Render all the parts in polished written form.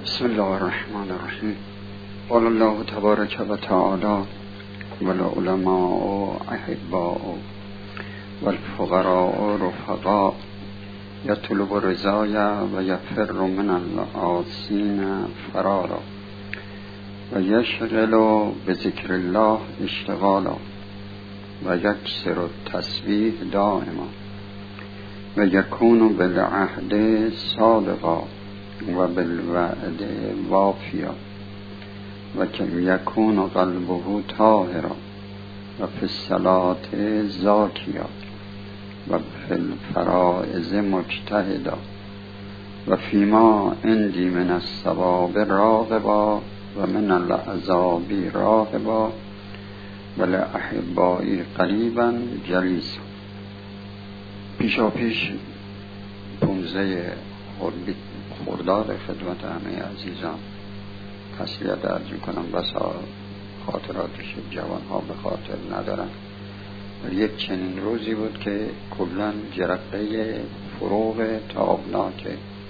بسم الله الرحمن الرحیم. قال الله تبارک و تعالی والعلماء احباء والفقراء رفقاء یطلب رضای و یفر من العاصین فرارا و یشغل بذکر الله اشتغالا و یکسر التسبیح دائما و یکون بالعهد صادقا و بالوعد وافیا و که یکون قلبه طاهرا و فی الصلاة زاکیا و فی الفرائض مجتهدا و فیما عندی من الثواب راغبا و من العذاب راغبا و لأحبائی قریبا جلیسا. پیشا پیش 15 خرداد خدمت همه عزیزان تسلیت عرض میکنم. بسا خاطراتش جوان ها به خاطر ندارن. یک چنین روزی بود که کلن جرقه فروغ تابناک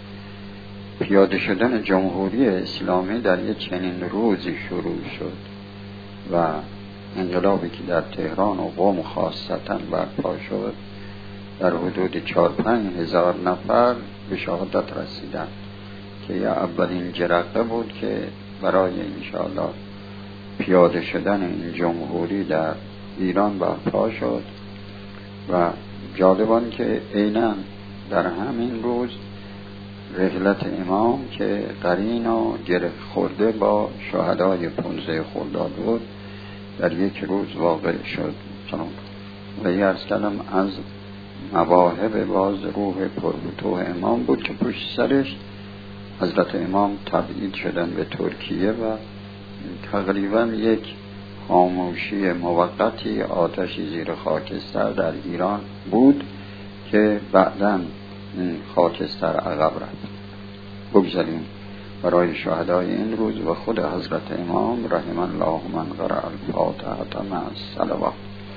پیاده شدن جمهوری اسلامی در یک چنین روزی شروع شد و انقلابی که در تهران و قم خاصتا برپا شد در حدود 4-5 هزار نفر به شهادت رسیدن که یا اولین جرقه بود که برای انشاءالله پیاده شدن این جمهوری در ایران برپا شد. و جالبان که عیناً در همین روز رحلت امام که قرین و گره خورده با شهدای 15 خرداد بود در یک روز واقع شد. و عرض کردم از مواهب باز روح پرفتوح امام بود که پشت سرش حضرت امام تبعید شدن به ترکیه و تقریبا یک خاموشی موقتی آتشی زیر خاکستر در ایران بود که بعداً این خاکستر عقب رفت. بگذاریم برای شهدای این روز و خود حضرت امام رحم الله من قرأ الفاتحة مع الصلوات.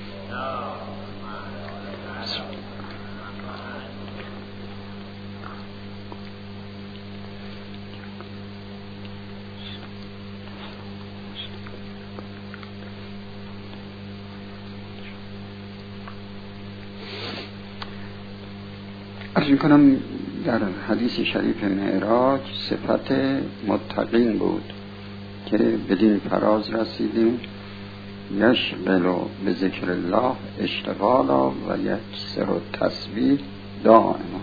عرض میکنم در حدیث شریف معراج صفت متقین بود که بدین فراز رسیدیم: یشغل بذکر الله اشتغالا و یکسر التسبیح دائما.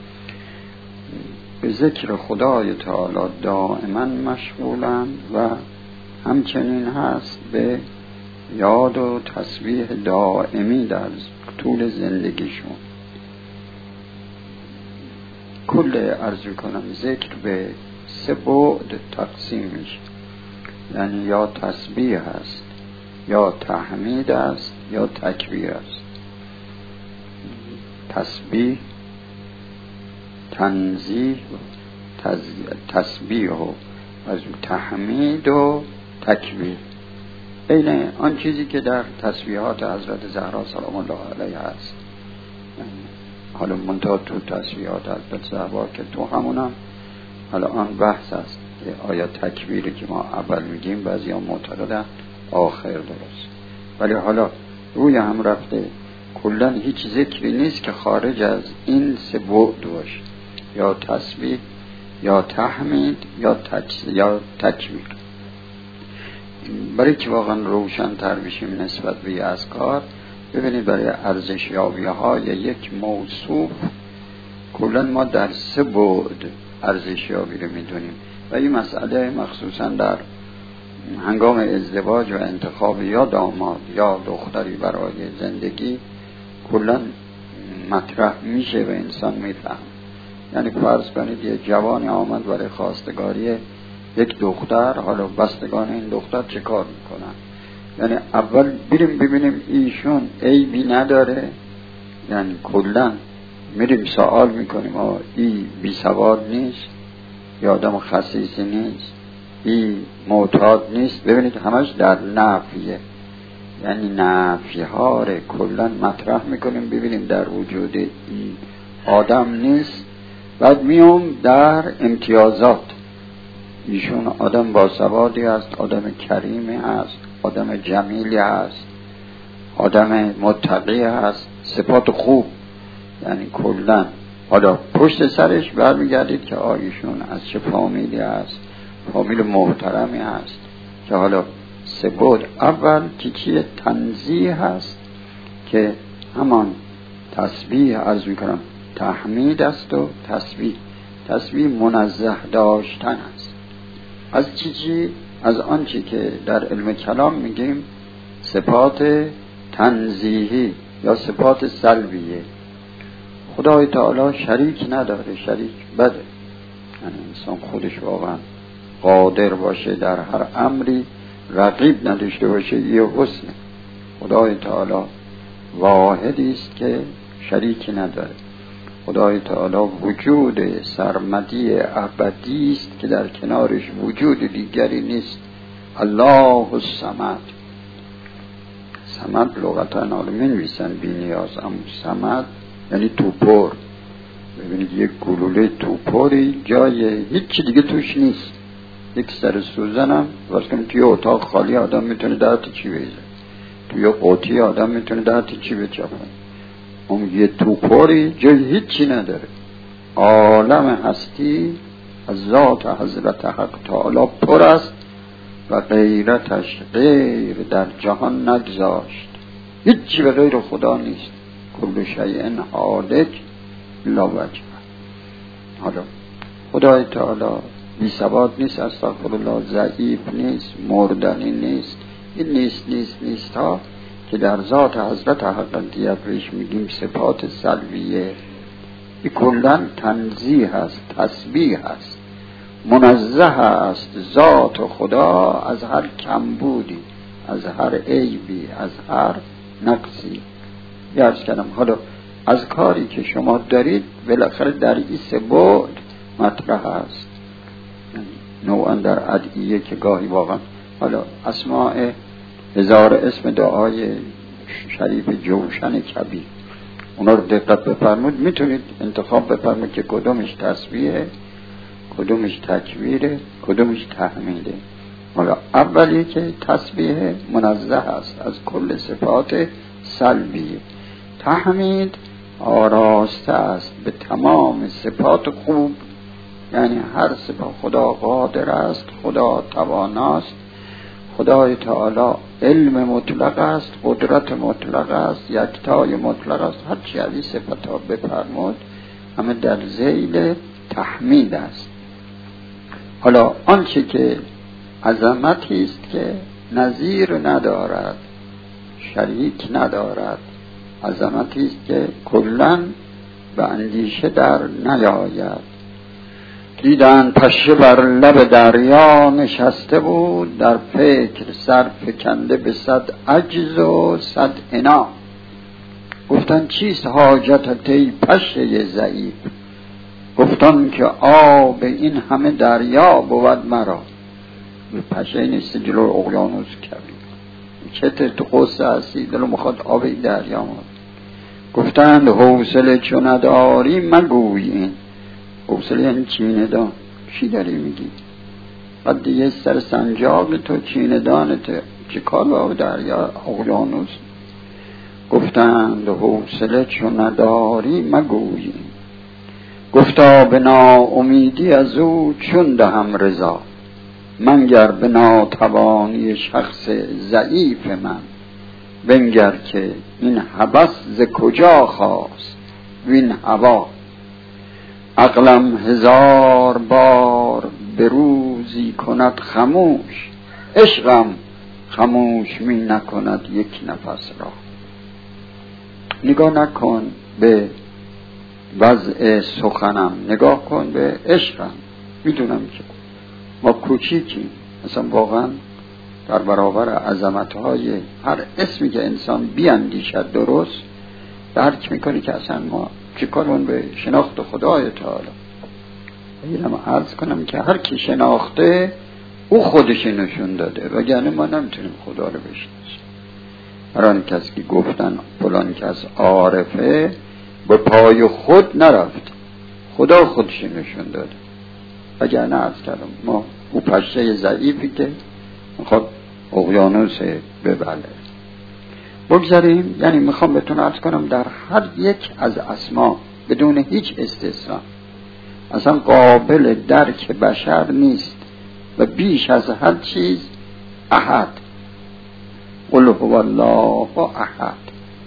به ذکر خدای تعالی دائما مشغولند و همچنین هست به یاد و تسبیح دائمی در طول زندگیشون. کل عرض کنم ذکر به 3 بعد تقسیم میشه، یعنی یا تسبیح است، یا تحمید است، یا تکبیر است. تسبیح، تنزیه، تسبیح و از تحمید و تکبیر. این آن چیزی که در تسبیحات حضرت زهرا سلام الله علیها است. حالا منتها تو تسبیحات حضرت زهرا که تو همونم حالا آن بحث است که آیا تکبیری که ما اول میگیم بعضی ها معتقدن آخر درست، ولی حالا روی هم رفته کلن هیچ ذکری نیست که خارج از این 3 بعد باشه، یا تسبیح، یا تحمید، یا تکبیر. برای که واقعا روشن تر بشیم نسبت به اذکار، ببینید برای ارزشیابی های یک موصوف کلن ما در 3 بعد ارزشیابی رو میدونیم و این مسئله مخصوصا در هنگام ازدواج و انتخاب یا داماد یا دختری برای زندگی کلن مطرح میشه و انسان میفهم. یعنی فرض کنید یه جوانی آمد برای خواستگاری یک دختر، حالا بستگان این دختر چه کار میکنن؟ یعنی اول بریم ببینیم ایشون عیبی نداره، یعنی کلا میریم سوال میکنیم ای بی سواد نیست، یا آدم خسیسی نیست، ای معتاد نیست. ببینید همش در نفیه، یعنی نفی ها رو کلا مطرح میکنیم ببینیم در وجود ای آدم نیست. بعد میام در امتیازات، ایشون آدم باسوادی است، آدم کریمی است، آدم جمیلی است، آدم متقی است، صفات خوب. یعنی کلن حالا پشت سرش برمیگردید که ایشون از چه فامیلی است، فامیل محترمی است که حالا سبود اول چیه تنزیه هست که همان تسبیح عرض میکنم تحمید است و تسبیح منزه داشتن است. از چی؟ از آنچه که در علم کلام میگیم صفات تنزیهی یا صفات سلبیه. خدای تعالی شریک نداره، شریک بده. یعنی انسان خودش واقعا قادر باشه در هر امری رقیب نداشته باشه، یه حسنه. خدای تعالی واحدی است که شریکی نداره. خدای تعالی وجود سرمدی ابدی است که در کنارش وجود دیگری نیست. الله الصمد. صمد لغتاً عالمین میسن بی نیاز، اما صمد یعنی توپر. ببینید یک گلوله توپری جای هیچی دیگه توش نیست. یک سر سوزنم واسه کنم توی اتاق خالی آدم میتونه دهت چی بریزه، توی قوطی آدم میتونه دهت چی بچپه. اون یه توپری جای هیچی نداره. عالم هستی از ذات حضرت حق تعالی پر است و غیرتش غیر در جهان نگذاشت. هیچی به غیر خدا نیست. کل شیء هالک الا وجهه. حالا خدای تعالی بی ثبات نیست، استغفرالله، ضعیف نیست، مردنی نیست. این نیست ها که در ذات حضرت حقیقیت بهش میگیم صفات سلبیه. این کلن تنزیه هست، تسبیح هست، منزه است ذات خدا از هر کمبودی، از هر عیبی، از هر نقصی. یارز کردم حالا از کاری که شما دارید بالاخره در این سه بعد مطرح است. نوعا در ادعیه که گاهی واقعا حالا اسماء هزار اسم دعای شریف جوشن کبیر اونا رو دقت بفرمود، میتونید انتخاب بفرمود که کدومش تسبیحه، کدومش تکبیره، کدومش تحمیده. حالا اولی که تسبیح منزه است از کل صفات سلبیه. تحمید آراسته است به تمام صفات خوب. یعنی هر صفت خدا قادر است، خدا تواناست، خدای تعالی علم مطلق است، قدرت مطلق است، یکتای مطلق است. هر چی از این صفت ها بفرمود همه در ذیل تحمید است. حالا آنچه که عظمتی است که نظیر ندارد، شریک ندارد، عظمتی است که کلاً به اندیشه در نیاید. دیدن پشه بر لب دریا نشسته بود، در فکر سر فکنده به 100 عجز و 100 عنا. گفتن چیست حاجتت ای پشه ضعیف؟ گفتن که آب این همه دریا بود مرا. پشه نیست جلو اقیانوس کبیر، چته تو قصه هستی دلو مخواد آب این دریا مود. گفتند حوصله چو نداری مگوی این. حوصله یعنی چینه دان. چی داری میگی؟ بعد دیگه سر سنجاب تو چینه دانت چه کار با دریا اقیانوس؟ گفتند حوصله چو نداری مگوی. گفتا به ناامیدی از او چون دهم رضا. منگر به ناتوانی شخص ضعیف من. بنگر که این هوس ز کجا خاست وین هوا. عقلم 1000 بار به روزی کند خموش. عشقم خموش می نکند یک نفس را. نگاه نکن به وضع سخنم، نگاه کن به عشقم. میدونم که ما کوچیکیم، مثلا واقعا در برابر عظمت‌های هر اسمی که انسان بیاندیشد درست درک میکنی که اصلا ما چی کارمون به شناخت خدای تعالی. اینم عرض کنم که هر کی شناخته او خودش نشون داده، وگرنه ما نمیتونیم خدا رو بشناسیم. هر آن کسی که گفتن فلان کس عارفه به پای خود نرفت، خدا خودش نشون داده. وگرنه عرض کردم ما او پشه ضعیفی که میخواد اقیانوس ببله. بگذاریم، یعنی میخوام بهتون عرض کنم در هر یک از اسما بدون هیچ استثنا اصلا قابل درک بشر نیست و بیش از هر چیز احد. قل هو الله احد.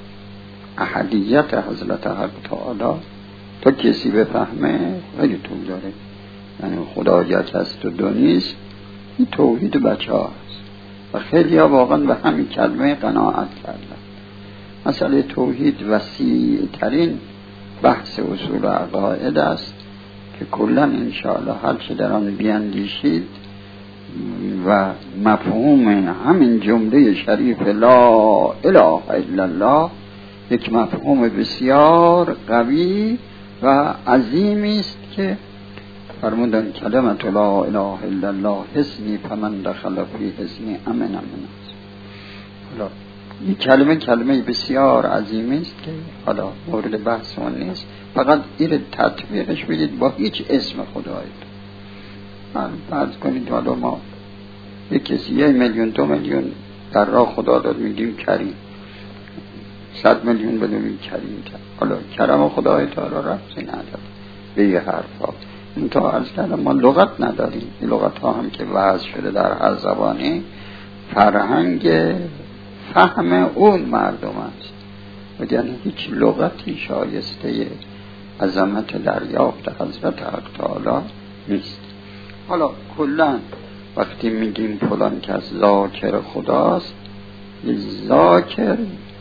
احدیت حضرت حق تعالی تا کسی بفهمه خیلی طول داره. یعنی خدا یک هست و دو نیست، این توحید بچه ها هست و خیلی ها واقعا به همین کلمه قناعت کردن. مسئله توحید وسیع ترین بحث اصول و عقاید است که کلا انشاءالله هر چه در آن بیاندیشید و مفهوم همین جمله شریف لا اله الا الله یک مفهوم بسیار قوی و عظیمی است که فرمودن کلمت لا اله الا الله حسنی فمن دخل فی حسنی امن است. حالا این کلمه بسیار عظیمی است که حالا مورد بحث اون نیست، فقط این تطبیقش بدید با هیچ اسم خدایی. فرض کنید حالا ما یک کسی 1 میلیون 2 میلیون در راه خدا داد میگیم کریم، 100 میلیون بدونیم کریم کرد. حالا کرم خدای تعالی رفتی نداره به یه حرفا. این تا عرض کردم ما لغت نداریم. این لغت ها هم که وضع شده در هر زبانی فرهنگ فهم اون مردم است و یعنی هیچ لغتی شایسته عظمت دریافت حضرت حق تعالی نیست. حالا کلن وقتی میگیم فلان کس ذاکر خداست، ذاکر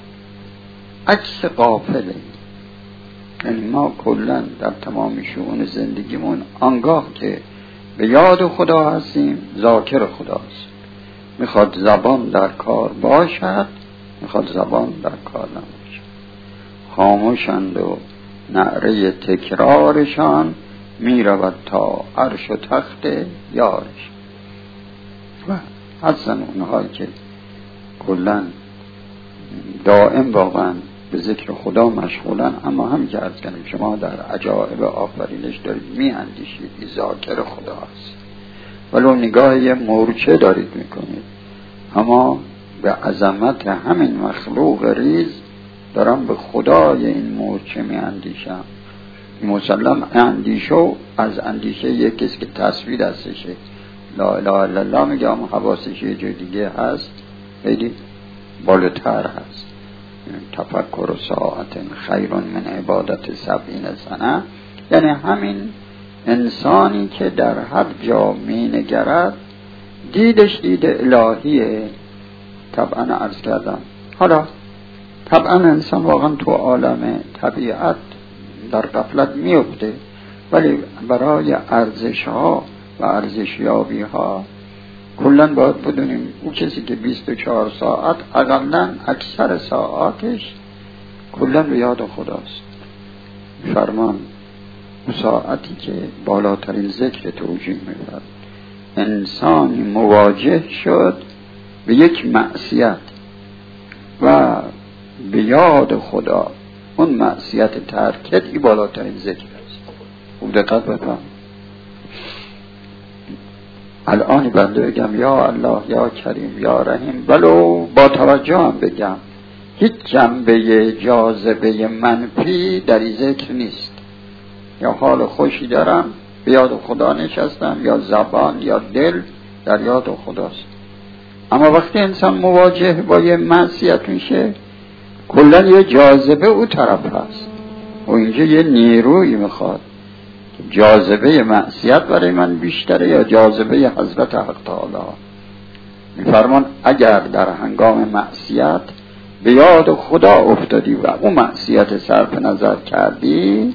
عکس غافله. یعنی ما کلن در تمام شؤون زندگیمون آنگاه که به یاد خدا هستیم ذاکر خداست. میخواد زبان در کار باشد، میخواد زبان در کار نباشد. خاموشند و نعره تکرارشان میرود تا عرش و تخت یارش. و حسن اونهایی که کلن دائم واقعا به ذکر خدا مشغولن، اما هم که عرض کنیم شما در عجائب آفرینش دارید می اندیشید این ذاکر خدا هست، ولو نگاه یه مورچه دارید میکنید، اما به عظمت همین مخلوق ریز دارم به خدای این مورچه می اندیشم. مسلم اندیشو از اندیشه یک کسی که تصویر هستشه لا اله الا الله میگه، اما حواسش یه جای دیگه هست خیلی بالاتر هست. تفکر و ساعت خیر من عبادت 70 سنه. یعنی همین انسانی که در هر جا می نگرد دیدش دید الهیه. طبعا عرض کردم حالا طبعا انسان واقعا تو عالم طبیعت در غفلت میفته، ولی برای ارزش ها و ارزشیابی ها کلن باید بدونیم او کسی که 24 ساعت اقلا اکثر ساعاتش کلن به یاد خداست. فرمان ساعتی که بالاترین ذکر توجیه می‌برد انسانی مواجه شد به یک معصیت و به یاد خدا، اون معصیت ترکت ای بالاترین ذکر است. خوب دقت بفهم. الان بنده بگم یا الله یا کریم یا رحیم، ولو با توجه هم بگم هیچ جنبه جاذبه منفی در این ذکر نیست. یا حال خوشی دارم به یاد خدا نشستم، یا زبان یا دل در یاد خداست. اما وقتی انسان مواجه با یه معصیت میشه کلن یه جاذبه او طرف هست و اینجا یه نیروی میخواد. جاذبه معصیت برای من بیشتره یا جاذبه حضرت حق تعالی؟ میفرمان اگر در هنگام معصیت به یاد خدا افتادی و اون معصیت صرف نظر کردی،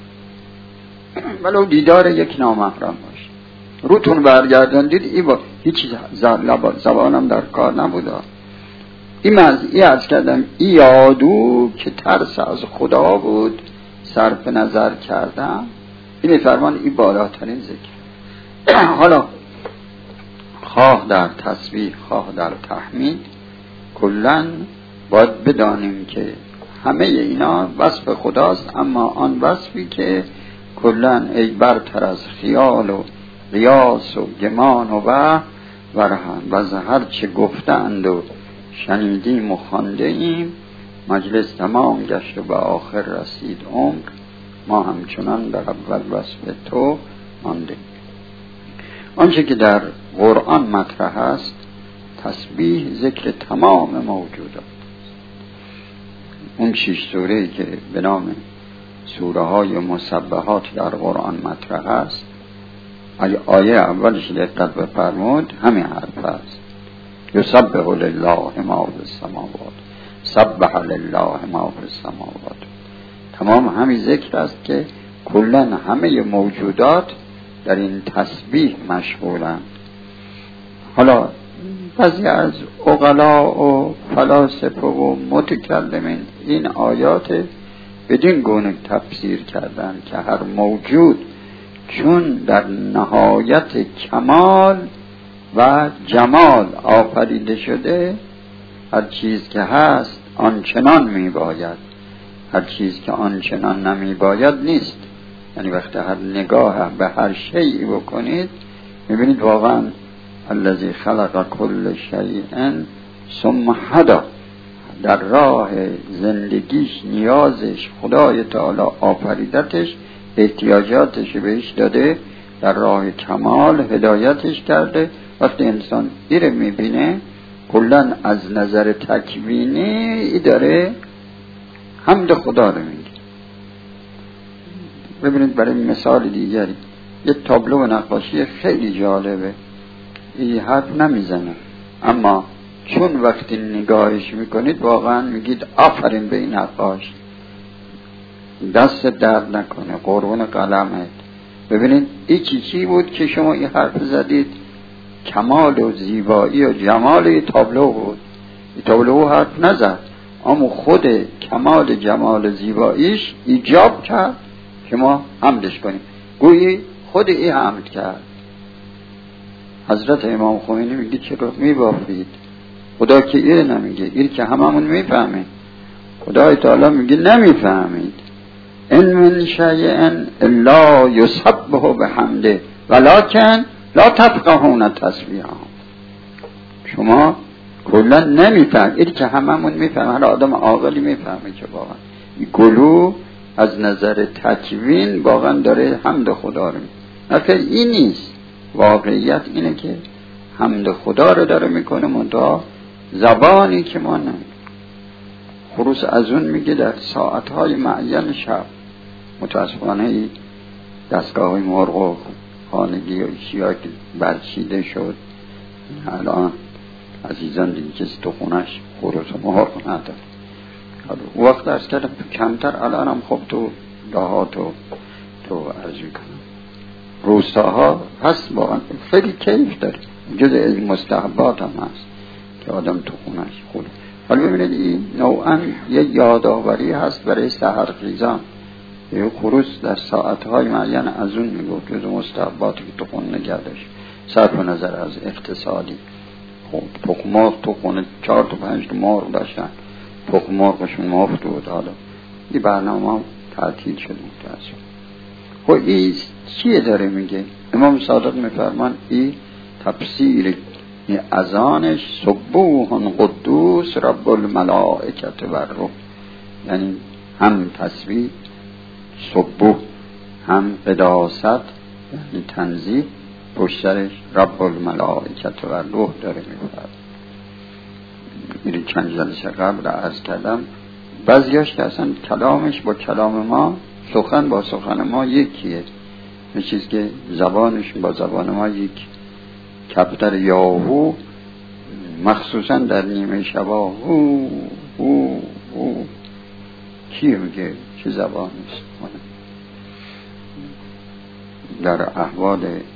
ولو دیدار یک نامحرم باشه، روتون برگرداندید، ای با هیچ زبانم در کار نبوده. این عرض کردم این یادو که ترس از خدا بود صرف نظر کردم، این فرمان این بالاترین ذکر. حالا خواه در تسبیح خواه در تحمید کلن باید بدانیم که همه اینا وصف خداست، اما آن وصفی که کلن ای برتر از خیال و قیاس و گمان و ورهن و از هر چه گفتند و شنیدیم و خوانده ایم مجلس تمام گشت و به آخر رسید عمر، ما همچنان در اول وصف تو مانده. آنچه که در قرآن مطرح است تسبیح ذکر تمام موجودات. اون 6 سوره‌ای که به نام سوره های مسبحات در قرآن مطرح است، آیه اولش دقت بفرمود همین حرف است: یسبح لله ما فی السماوات سبح لله ما فی السماوات. تمام همین ذکر است که کلاً همه موجودات در این تسبیح مشغولند. حالا بعضی از عقلا و فلاسفه و متکلمین این آیات بدین گونه تفسیر کردند که هر موجود چون در نهایت کمال و جمال آفریده شده، هر چیز که هست آنچنان می باید، هر چیز که آنچنان نمی باید نیست. یعنی وقتی هر نگاه به هر شیئی بکنید میبینید واقعا الذی خلق کل شیء ثم هدی، در راه زندگیش نیازش خدای تعالی آفریدتش، احتیاجاتش بهش داده، در راه کمال هدایتش کرده. وقتی انسان ایره میبینه کلن از نظر تکوینی ای داره حمد خدا رو میگه. ببینید برای مثال دیگری یه تابلو و نقاشی خیلی جالبه، این حرف نمیزنه اما چون وقتی نگاهش میکنید واقعا میگید آفرین به این نقاش، دست درد نکنه، قربون قلمت. ببینید این چی بود که شما این حرف زدید؟ کمال و زیبایی و جمال این تابلو بود. این تابلو حرف نزد اما خود کمال جمال زیباییش ایجاب کرد که ما حمدش کنیم، گویی خود این حمد کرد. حضرت امام خمینی میگه چرا میبافید؟ خدا که این نمیگه، این که هممون میفهمید. خدای تعالی میگه نمیفهمید. ان من شیء الا یسبح بحمده ولکن لا تفقهون تسبیحهم. شما کلا نمیفهم، این که هممون میفهمه، هر آدم عاقلی میفهمه که واقعا این گلو از نظر تکوین واقعا داره حمد خدا رو میکنه. این نیست، واقعیت اینه که حمد خدا رو داره میکنه منتها زبانی که ما نمیکنه. خروس از اون میگه در ساعتهای معین شب متاسفانه دستگاه های مرغ و خانگی و چیا که برچیده شد، الان عزیزان دیگه کسی تو خونش خروس و مرغ نداره. وقت درست کردم کمتر، الان هم خب تو دهات و تو ارزی کنم روستاها هست، واقعا خیلی کیف داره، جز این مستحبات هم هست که آدم تو خونش خود. حالا ببینید این نوعا یه یادآوری هست برای سحرخیزان. یه خروس در ساعتهای معین از اون میگفت جز مستحباتی که تو خون نگردش صرف نظر از اقتصادی. خب تخم مرغ تو خونه 4 تا 5 تا مرغ داشتن، تخم مرغشون مفت بود. حالا این برنامه تعطیل شد متاسف. خب این چیه داره میگه؟ امام صادق میفرمان این تفسیر اذانش سبوح قدوس رب الملائکه و الروح، یعنی هم تسبیح سبوح هم قداست یعنی تنزیه، پشترش رب الملائکه و الروح داره میفرد. میری چند جلسه قبل عرض کردم بعضیاش که اصلا کلامش با کلام ما، سخن با سخن ما یکیه، یه چیز که زبانش با زبان ما یک. کبتر یاهو مخصوصا در نیمه شبا هو هو هو کی میگه؟ چه زبان است؟ در احوال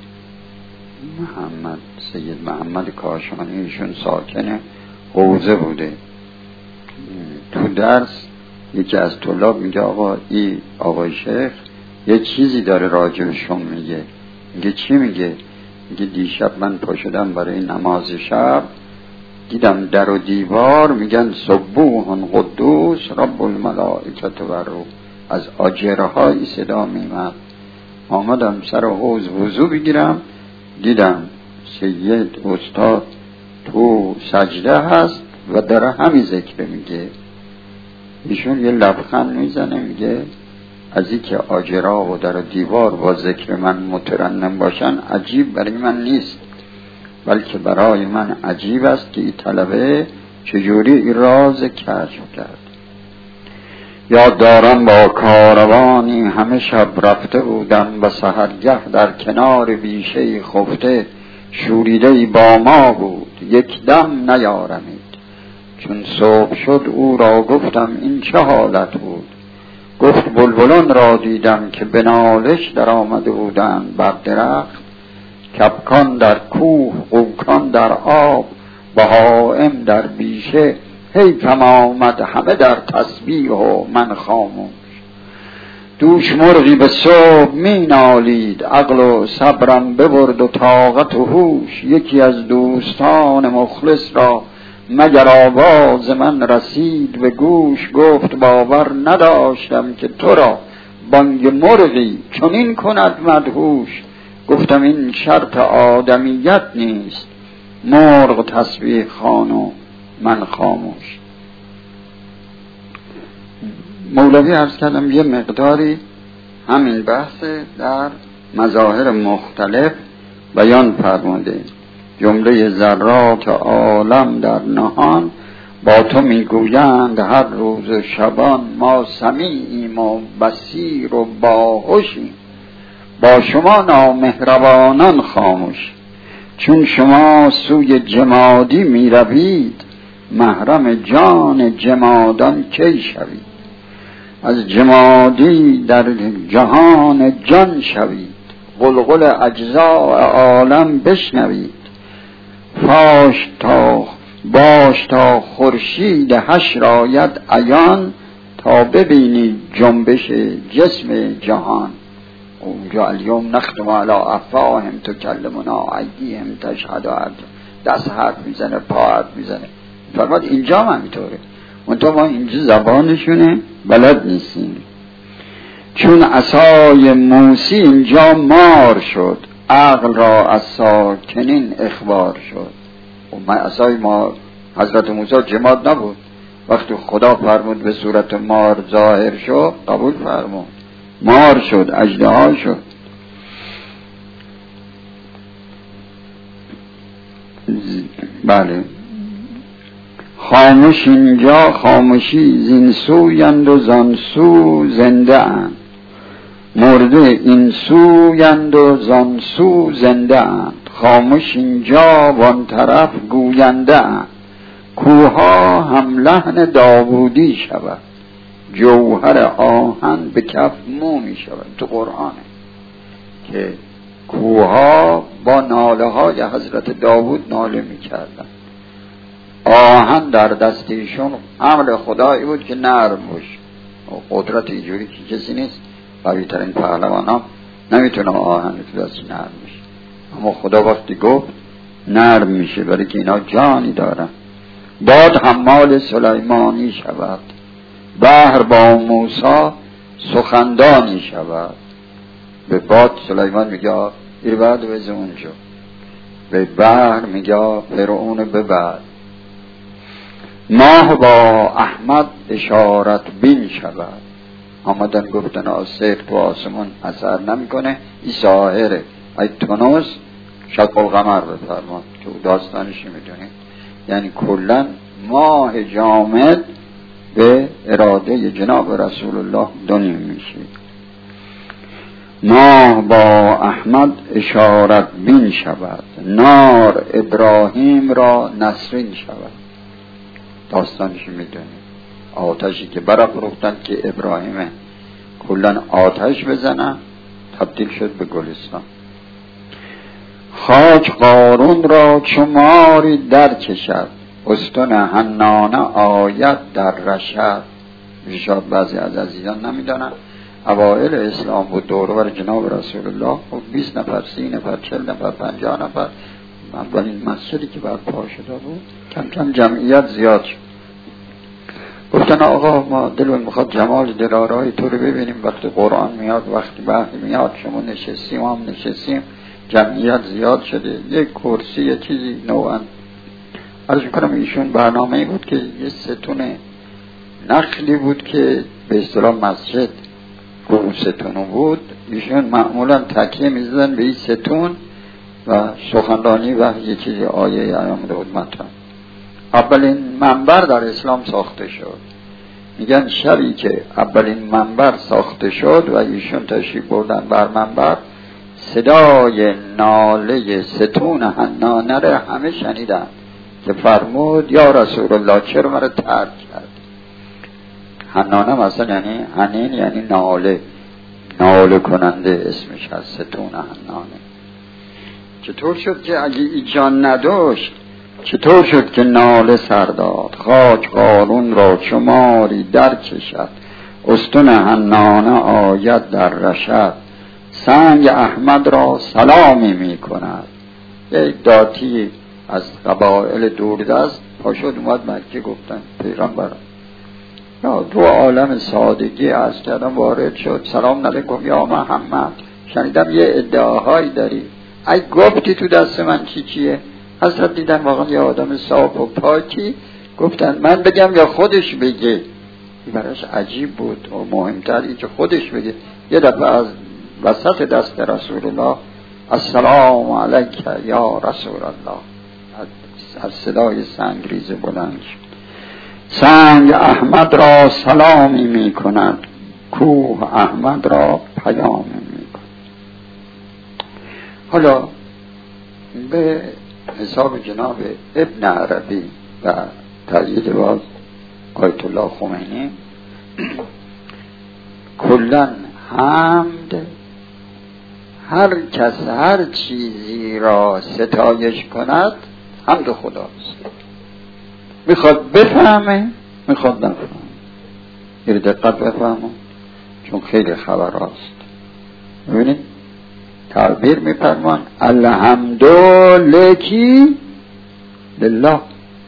محمد سید محمد کاشانی، ایشون ساکن حوزه بوده. تو درس یکی از طلاب میگه آقا این آقای شیخ یه چیزی داره راجبشون میگه. میگه چی میگه؟ میگه دیشب من پا شدم برای نماز شب، دیدم در و دیوار میگن سبوح قدوس رب الملائکه و الروح، از آجرهای صدا میمد. آمدم سر حوض وضو بگیرم، دیدم سید استاد تو سجده هست و داره همین ذکر میگه. ایشون یه لبخند میزنه میگه از این که آجرا و در دیوار با ذکر من مترنم باشن عجیب برای من نیست، بلکه برای من عجیب است که این طلبه چجوری این راز کشف کرد. یاد دارم با کاروانی همه شب رفته بودم و سحرگه در کنار بیشه خفته شوریده با ما بود، یک دم نیارمید. چون صبح شد او را گفتم این چه حالت بود؟ گفت بلبلان را دیدم که به نالش در آمده بودند بر درخت، کبکان در کوه، قوکان در آب، بهائم در بیشه، حیفم آمد همه در تسبیح و من خاموش. دوش مرغی به صبح می نالید، عقل و صبرم ببرد و طاقت و هوش. یکی از دوستان مخلص را مگر آواز من رسید به گوش، گفت باور نداشتم که تو را بانگ مرغی چنین کند مدهوش. گفتم این شرط آدمیت نیست، مرغ تسبیح خوان و من خاموش. مولوی عرض کردم یه مقداری همین بحث در مظاهر مختلف بیان فرموده. جمله ذرات عالم در نهان با تو میگویند هر روز و شبان، ما سمیعیم و بصیر و باهوشیم، با شما نامهربانان خاموش. چون شما سوی جمادی می روید، محرم جان جمادان کی شوید؟ از جمادی در جهان جان شوید، قلقل اجزاء عالم بشنوید. باش تا خورشید حشر آید عیان، تا ببینید جنبش جسم جهان. اونجا الیوم نختم علی افواههم تکلمنا ایدیهم تشهد ارجلهم، دست حرف میزنه، پا حرف میزنه. فرمود اینجا هم همینطوره، منتها ما اینجا زبانشونه بلد نیستیم. چون عصای موسی اینجا مار شد، عقل را از ساکنین اخبار شد. و عصای ما حضرت موسی جماد نبود، وقتی خدا فرمود به صورت مار ظاهر شد قبول فرمود، مار شد، اژدها شد. بله، خاموش اینجا خاموشی، زین سویند و زان سو زنده اند. مرده این سویند و زان سو زنده اند. خاموش اینجا وان طرف گوینده اند. کوها هم لحن داوودی شود، جوهر آهن به کف مو می شود. تو قرآنه که کوها با ناله های حضرت داوود ناله می کردن. آهن در دستیشون امر خدایی بود که نرم باش. قدرت اینجوری که کسی نیست، قوی ترین پهلوان ها نمیتونه آهن تو دستی نرم بشه، اما خدا وقتی گفت نرم میشه، برای که اینا جانی دارن. باد حمال سلیمانی شود، بحر با موسی سخندانی شود. به باد سلیمان میگه ایر بعد وز اونجا، به بحر میگه فرعون ببر. ماه با احمد اشارت بین شود. آمدن گفتن آسیق تو آسمون اثر نمیکنه، ای ساهره. ای تونوس شق القمر بفرمان که داستانش میدونید. یعنی کلن ماه جامد به اراده جناب رسول الله دنیم میشه. ماه با احمد اشارت بین شود، نار ابراهیم را نسرین شود. داستانش میدونید. آتشی که برافروختن که ابراهیمه کلن آتش بزنن، تبدیل شد به گلستان. خاک قارون را چو ماری در کشد، استن حنانه آید در رشد. شاید بعضی از عزیزان نمیدانن اوائل اسلام بود، دوربر جناب رسول الله 20 نفر، 30 نفر، 40 نفر، 50 نفر. اولین مسجدی که برپا شده بود کم کم جمعیت زیاد شد. گفتن آقا ما دلون میخواد جمال دلارای تو رو ببینیم، وقتی قرآن میاد، وقتی بحث میاد، شما نشستیم هم نشستیم، جمعیت زیاد شده، یک کرسی یه چیزی نوعا عرض میکنم. ایشون برنامه‌ای بود که یه ستون نخلی بود که به اصطلاح مسجد گروه ستونو بود، ایشون معمولا تکیه میزدن به این ستون و سخنرانی و یه چیزی آیه آمده بود مطرح. اولین منبر در اسلام ساخته شد. میگن شبی که اولین منبر ساخته شد و ایشون تشریف بردن بر منبر، صدای ناله ستون حنانه را همه شنیدن که فرمود یا رسول الله چرا مرا ترک کرد. حنانه مثلا یعنی حنین، یعنی ناله کننده اسمش از ستون حنانه. چطور شد که اگه ای جان نداشت، چطور شد که ناله سرداد، خاک قارون را چماری در کشد، استون حنانه آید در رشد، سنگ احمد را سلامی می کند. یک داتی از قبایل دوردست پاشد اومد مکه، گفتن پیغمبر یا تو عالم سادگی از کردم وارد شد، سلام علیکم یا محمد، شنیدم یه ادعاهایی داری، ای گفتی تو دست من چیه؟ حضرت دیدن واقعا یه آدم صاف و پاکی، گفتن من بگم یا خودش بگه. این براش عجیب بود و مهمتر این که خودش بگه. یه دفعه از وسط دست رسول الله السلام علیک یا رسول الله، از صدای سنگریز بلند شد، سنگ احمد را سلامی می کند، کوه احمد را پیامی می کند. حالا به حساب جناب ابن عربی و تأیید باز آیت الله خمینی، کلن حمد هر کس هر چیزی را ستایش کند حمد خداست. میخواد بفهمه میخواد نفهمه، یه دقت بفهمه چون خیلی خبر هست. ببینید تعبیر میفرمان الحمدلله لله،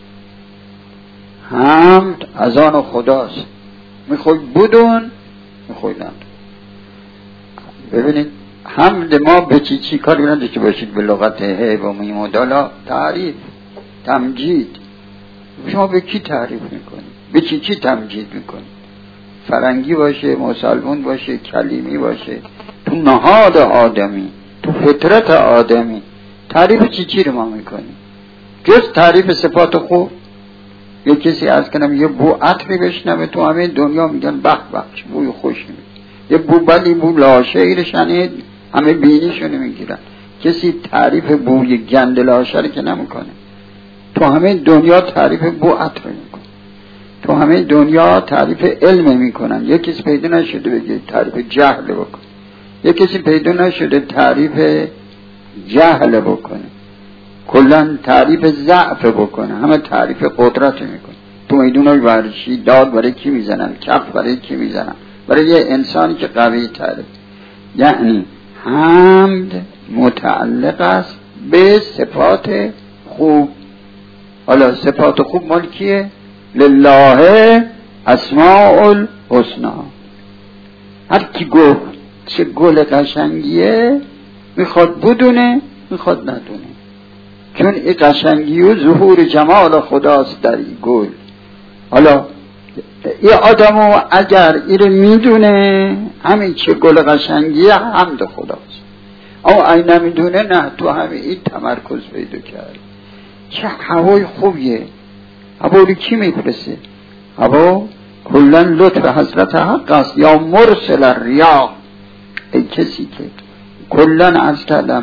حمد از آن خداست، میخوای بدون میخوای ندون. ببینید حمد ما به چی کاری نداشته باشید، به لغت هی و میم و دالا تعریف تمجید. شما به کی تعریف میکنید؟ به چی تمجید میکنید؟ فرنگی باشه، مسلمان باشه، کلیمی باشه، تو نهاد آدمی، تو فطرت آدمی تعریف چی رو ما میکنیم؟ جز تعریف صفات خوب. یه کسی عرض کنم یه بو عطری بشنوه تو همه دنیا میگن به به چه بوی خوش میاد، یه بو بدی بو لاشه رو شنید همه بینیشونو میگیرن. کسی تعریف بوی گند لاشه رو که نمیکنه. تو همه دنیا تعریف بو عطر میکنن، تو همه دنیا تعریف علم میکنن. یه کسی پیدا نشده بگه تعریف جهل بکن، یه کسی پیدا نشده تعریف جهل بکنه، کلن تعریف ضعف بکنه، همه تعریف قدرت میکنه. تو میدونای ورشی داد برای کی میزنن، کف برای کی میزنن؟ برای یه انسانی که قوی تعریف. یعنی حمد متعلق است به صفات خوب. حالا صفات خوب مال کیه؟ لله اسماء الحسنا. هر کی گفت چه گل قشنگیه میخواد بدونه میخواد ندونه، چون این قشنگی و ظهور جمال خداست در این گل. حالا این آدمو اگر این میدونه همین چه گل قشنگیه حمد خداست، اما این نمیدونه نه، تو همین این تمرکز پیدا کرد. چه هوای خوبیه، هوا رو کی میفرسته؟ هوا کلن لطف حضرت حق است یا مرسل الریاح. ای کسی که کلن از کلم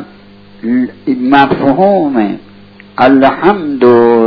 مفهوم الحمد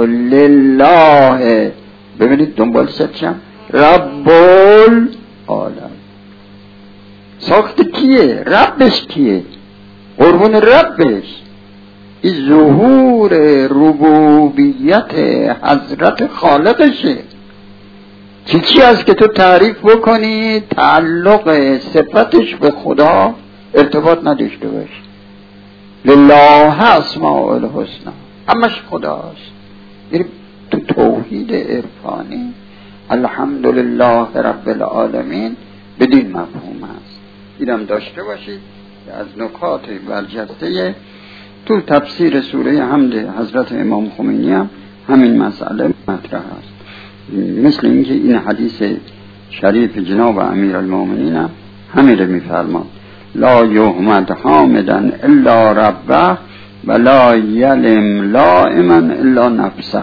لله، ببینید دنبال ستشم رب العالم. ساخت کیه؟ ربش کیه؟ قربون ربش. این ظهور ربوبیت حضرت خالقشه. چی است که تو تعریف بکنی تعلق صفتش به خدا ارتباط نداشته باشه. لله اسماء الحسنا، همش خداست. یعنی تو توحید عرفانی الحمدلله رب العالمین بدین مفهوم است. اینم داشته باشید که از نکات برجسته تو تفسیر سوره حمد حضرت امام خمینی هم همین مسئله مطرح است. مثل اینکه این حدیث شریف جناب امیرالمومنین هم همین رو میفرماد: لا یحمد حامدن الا ربه و لا یلم لائما الا نفسه.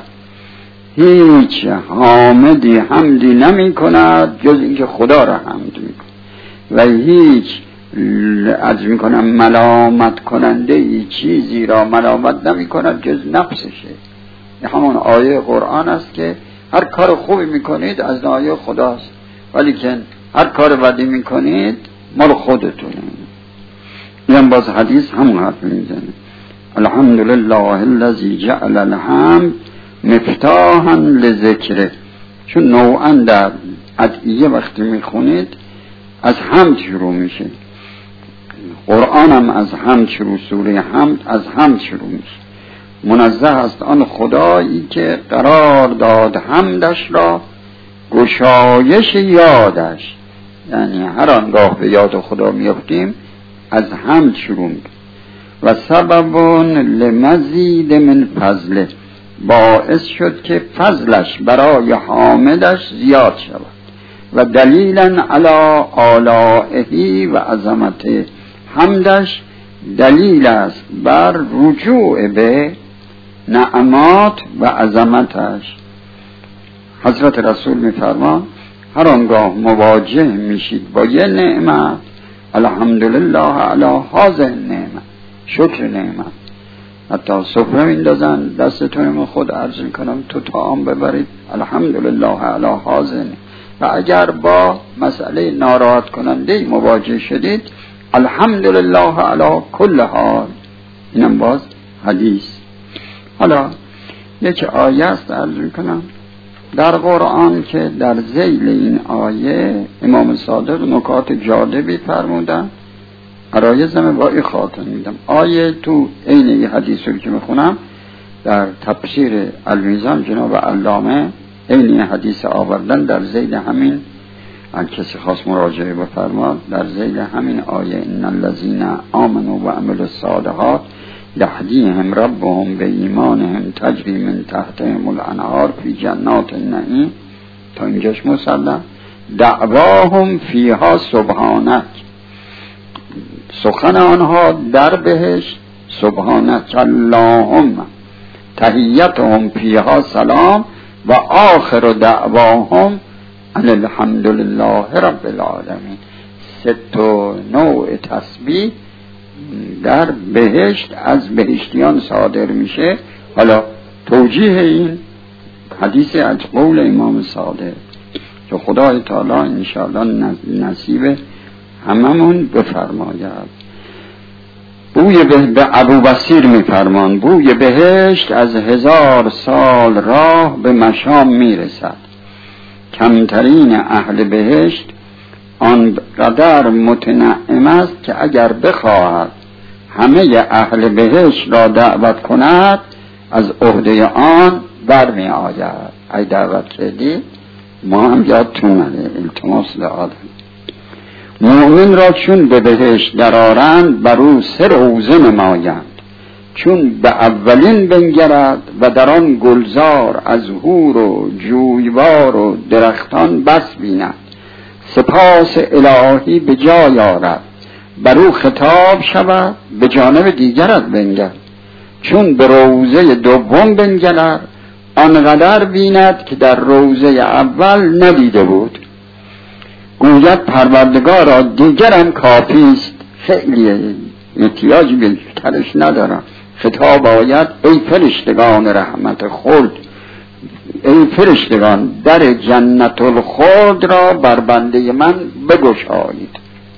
هیچ حامدی حمدی نمی کند جز اینکه خدا را حمد می کند و هیچ عرض می کنم ملامت کننده ای چیزی را ملامت نمی کند جز نفسشه. همون آیه قرآن است که هر کار خوبی می کنید از آیه خداست، ولی که هر کار بدی می کنید مال خودتونه. این باز حدیث همون حرف میزنه: الحمدلله الذی جعل الحمد مفتاحا لذکره. چون نوعا در ادعیه وقتی میخونید از حمد شروع میشه، قرآن هم از حمد شروع، سوره حمد از حمد شروع میشه. منزه است آن خدایی که قرار داد حمدش را گشایش یادش، یعنی هر آنگاه به یاد خدا میافتیم از حمد شروع میشه. و سبب لمزید من فضله، باعث شد که فضلش برای حامدش زیاد شود و دلیلا علی آلائه و عظمت حمدش دلیل است بر رجوع به نعمات و عظمتش. حضرت رسول می‌فرماید هر آنگاه مواجه میشید با یه نعمت، الحمدلله علی هذه النعمت، شکر نعمت. حتی سفره میندازن دستتون خود عرض میکنم تو طعام ببرید، الحمدلله علی هذه. و اگر با مسئله ناراحت کننده مواجه شدید، الحمدلله علی کل حال. اینم باز حدیث. حالا یک آیه است عرض میکنم در قرآن که در ذیل این آیه امام صادق نکات جالبی فرمودن. عرایزم با این خاطر میدم. آیه تو این این حدیث رو که میخونم در تفسیر المیزان جناب علامه این حدیث آوردن در ذیل همین، اگه کسی خواست مراجعه بفرماد، در ذیل همین آیه ان الذین آمنوا و عملوا الصالحات یهدیهم ربهم به ایمانهم تجری من تحتهم الانهار فی جنات النعیم تا اینجاش مسلم. دعواهم فیها سبحانک، سخن آنها در بهشت سبحانک اللهم، تحیتهم فیها سلام و آخر دعواهم ان الحمدلله رب العالمین. 3 نوع تسبیح در بهشت از بهشتیان صادر میشه. حالا توجیه این حدیث از قول امام صادق که خدای تعالی انشاءالله نصیب هممون بفرماید. بوی به ابو بصیر میفرمان بوی بهشت از 1000 سال راه به مشام میرسد. کمترین اهل بهشت آنقدر متنعم است که اگر بخواهد همه اهل بهشت را دعوت کند از عهده آن برمی آید. ای دعوت کردی ما هم یادتونه التماس دعا. مؤمن را چون به بهشت درآرند بر او 3 روزه نمایند. چون به اولین بنگرد و در آن گلزار از حور و جویبار و درختان بس بیند، سپاس الهی به جای آرد، بر او خطاب شود به جانب دیگرت بنگر. چون به روزه دوم بنگرد آنقدر بیند که در روزه اول ندیده بود. گوید پروردگارا دیگرم کافی است، خیلی احتیاجی به ترش ندارم. خطاب آید ای فرشتگان رحمت خلد، ای فرشتگان در جنت الخلد را بر بنده من بگشایید.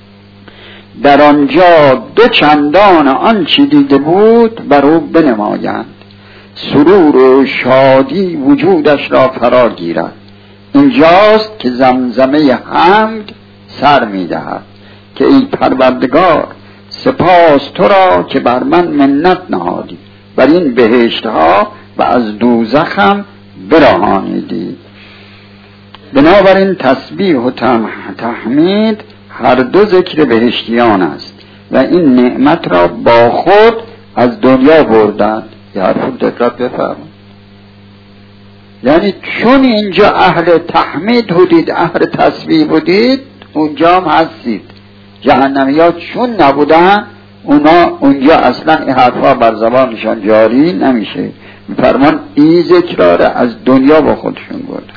در آنجا 2 چندان آنچه دیده بود بر او بنمایند. سرور و شادی وجودش را فرا گیرد. اینجاست که زمزمه حمد سر می‌دهد که ای پروردگار سپاس تو را که بر من منت نهادی، بر این بهشتها و از دوزخم برهانیدی. بنابراین تسبیح و تحمید هر دو ذکر بهشتیان است و این نعمت را با خود از دنیا بردن. یه حرف رو دقت بفرمایید. یعنی چون اینجا اهل تحمید بودید، اهل تسبیح بودید، اونجا هم هستید. جهنمیات چون نبودن، اونا اونجا اصلا این حرفا بر زبانشان جاری نمیشه. میفرمان این ذکراره از دنیا با خودشون بردن.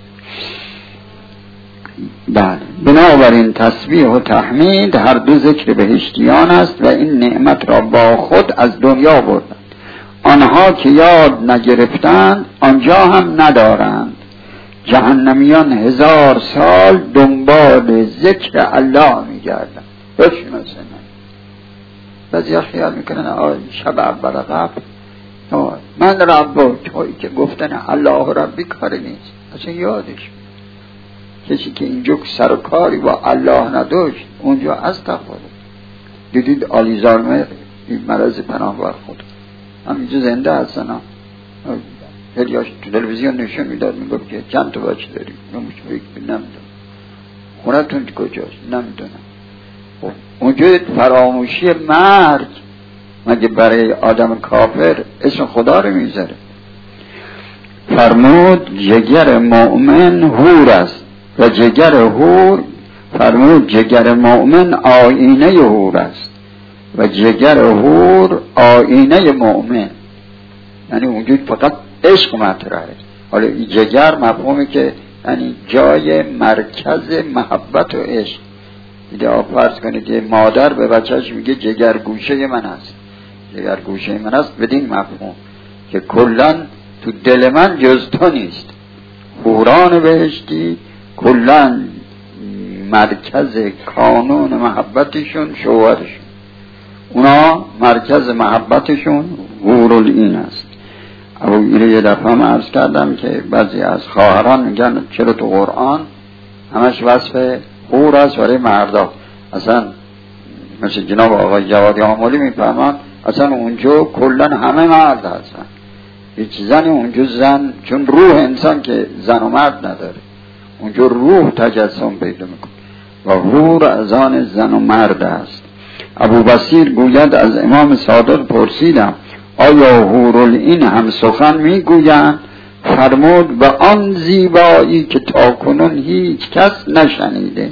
بله، بنابراین تسبیح و تحمید هر دو ذکر بهشتیان است و این نعمت را با خود از دنیا بردن. آنها که یاد نگرفتند آنجا هم ندارند. جهنمیان 1000 سال دنبال ذکر الله میگردن. بشناسن. بعضی خیال میکنن شب اول قبل من ربک، که گفتن الله ربی کاری نیست، اصلا یادش. کسی که اینجا سر و کاری با الله نداشت اونجا استغفر. دیدید آلیزار مرض پناه بر خود همینجا زنده هستن. هلیاش تو تلویزیون نشون میداد، میگفت که چند تا بچه داریم، نمیدونم خونتون کجاست، نمیدونم. اونجا فراموشی مرگ مگه برای آدم کافر اسم خدا رو میذاره؟ فرمود جگر مؤمن هور است و جگر هور، فرمود جگر مؤمن آینه هور است و جگر هور آینه مؤمن. یعنی اونجا فقط عشق مطرحه. حالا این جگر مفهومه که یعنی جای مرکز محبت و عشق. دیگه فرض کنید که مادر به بچهش میگه جگر گوشه من هست، جگر گوشه من هست، بدین مفهوم که کلن تو دل من جز تو نیست. حوران بهشتی کلن مرکز کانون محبتشون شوهرشون، اونا مرکز محبتشون حورالعین است. اینو یه دفعه هم عرض کردم که بعضی از خواهران میگن چرا تو قرآن همش وصف حور است برای مردا؟ اصلا مثل جناب آقای جوادی آمولی میفهمن اصلا اونجا کلن همه مرد هستن، هیچ زنی اونجا زن، چون روح انسان که زن و مرد نداره، اونجا روح تجسم پیدا میکنه و حور از آن زن و مرد است. ابو بصیر گوید از امام صادق پرسیدم آیا حورالعین هم سخن میگویند؟ فرمود به آن زیبایی که تاکنون هیچ کس نشنیده.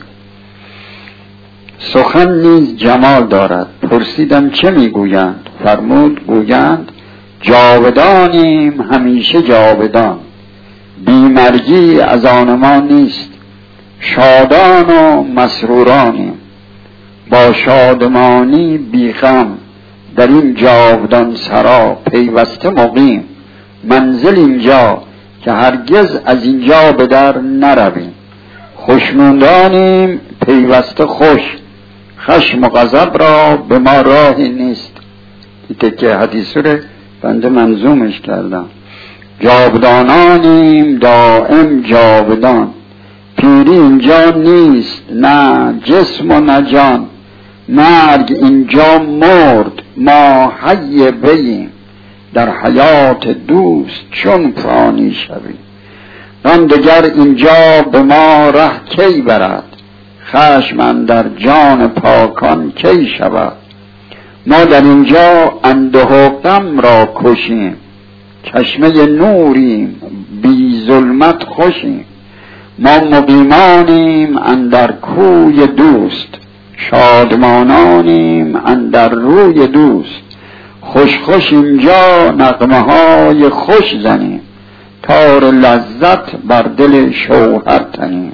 سخن نیز جمال دارد. پرسیدم چه میگویند؟ فرمود گویند جاودانیم همیشه جاودان، بیمرگی از آن ما نیست، شادان و مسرورانیم، با شادمانی بیغم در این جاودان سرا پیوسته مقیم، منزل اینجا که هرگز از اینجا به در نرویم، خوشنودانیم پیوسته خوش، خشم و غضب را به ما راهی نیست. این که حدیث رو بنده منظومش کردم. جاودانانیم دائم جاودان، پیری اینجا نیست نه جسم و نه جان، مرگ اینجا مرد ما حی بیم، در حیات دوست چون فانی شویم. آن دگر اینجا به ما ره کی برد، خشم در جان پاکان کی شود. ما در اینجا انده و غم را کشیم، چشمه نوریم بی ظلمت خوشیم. ما مقیمانیم اندر کوی دوست، شادمانانیم اندر روی دوست. خوش خوش اینجا نغمه های خوش زنیم، تار لذت بر دل شوهر تنیم.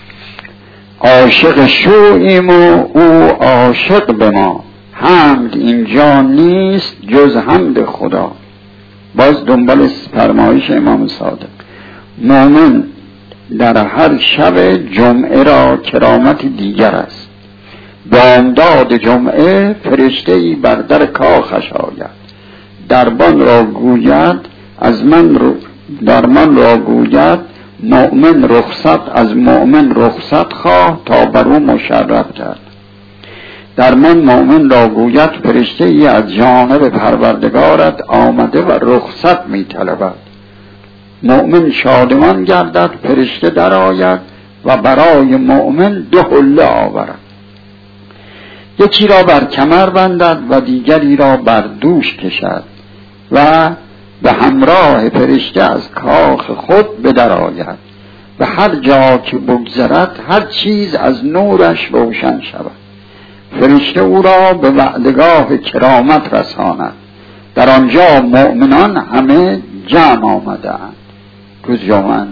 عاشق شویم و او عاشق به ما، حمد اینجا نیست جز حمد خدا. باز دنبال فرمایش امام صادق، مومن در هر شب جمعه را کرامت دیگر است. بامداد جمعه فرشته‌ای بر در کاخش آید، دربان را گوید از من درمان را گوید مؤمن رخصت از مؤمن رخصت خواه تا بر او مشرف کرد. درمان مؤمن را گوید فرشته‌ای از جانب پروردگارت آمده و رخصت می طلبد. مؤمن شادمان گردد، فرشته در آید و برای مؤمن 2 حله آورد. یکی را بر کمر بندد و دیگری را بر دوش کشد و به همراه فرشته از کاخ خود بدرآید و هر جا که بگذرد هر چیز از نورش روشن شود. فرشته او را به وعدگاه کرامت رساند. در آنجا مؤمنان همه جمع آمدند. روز جمعه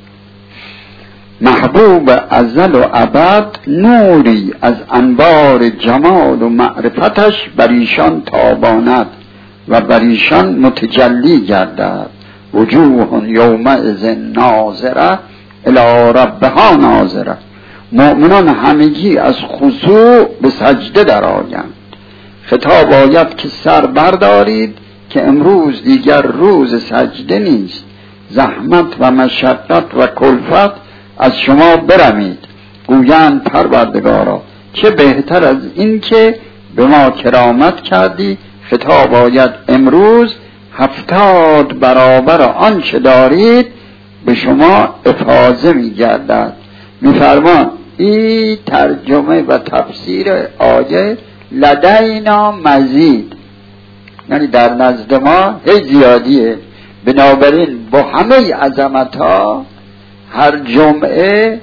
محبوب ازل و ابد نوری از انوار جمال و معرفتش بر ایشان تاباند و بر ایشان متجلی گردد. وجوه یومئذ ناظره الی ربها ناظره. مؤمنان همگی از خضوع به سجده درآیند. خطاب آید که سر بردارید که امروز دیگر روز سجده نیست. زحمت و مشقت و کلفت از شما برمید. گویند پروردگارا چه بهتر از این که به ما کرامت کردی. خطاب آید امروز 70 برابر آنچه دارید به شما افاضه می گردد. می فرمان این ترجمه و تفسیر آیه لدینا مزید، یعنی در نزد ما هی زیادیه. بنابراین با همه عظمت ها هر جمعه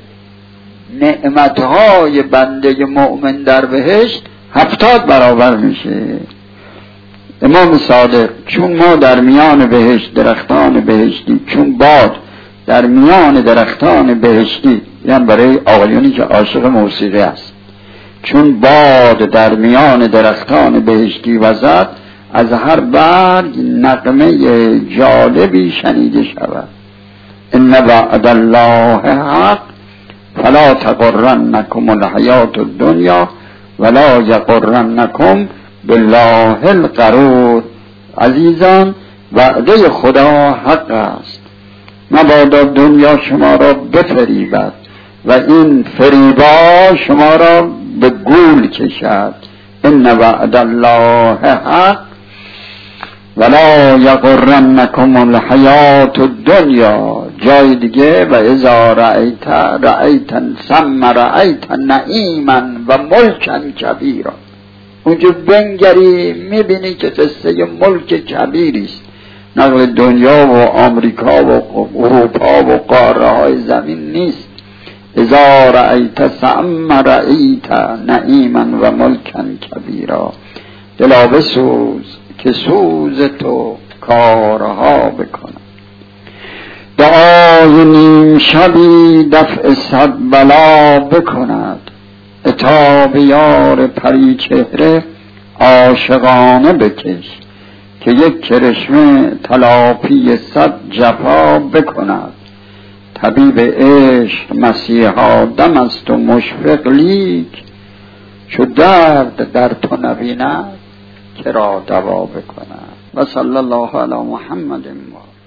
نعمتهای بنده مؤمن در بهشت 70 برابر میشه. امام صادق چون ما در میان بهشت درختان بهشتی، چون باد در میان درختان بهشتی، یعنی برای آقایونی که عاشق موسیقی است، چون باد در میان درختان بهشتی وزد از هر برگ نغمه جالبی شنیده شود. ان وعد الله حق فلا تغرنکم الحیات الدنیا ولا یغرنکم بالله الغرور. عزیزان وعده خدا حق است، مبادا دنیا شما را بفریبد و این فریبا شما را به گول کشد. ان وعد الله حق ولا یغرنکم الحیات الدنیا. جای دیگه و اذا رأیت ثم رأیت نعیما و ملکا کبیرا. اونجا بنگری میبینی که قصه ملک کبیری است. نقل دنیا و آمریکا و اروپا و قاره های زمین نیست. اذا رأیت ثم رأیت نعیما و ملکا کبیرا. دلا بسوز که سوز تو کارها بکنم. دعای نیم شبی دفع 100 بلا بکند. عتاب یار پری چهره عاشقانه بکش که یک کرشمه تلافی 100 جفا بکند. طبیب عشق مسیحا دم است و مشفق لیک چو درد در تو نبیند کرا دوا بکند. و صلی الله علی محمد.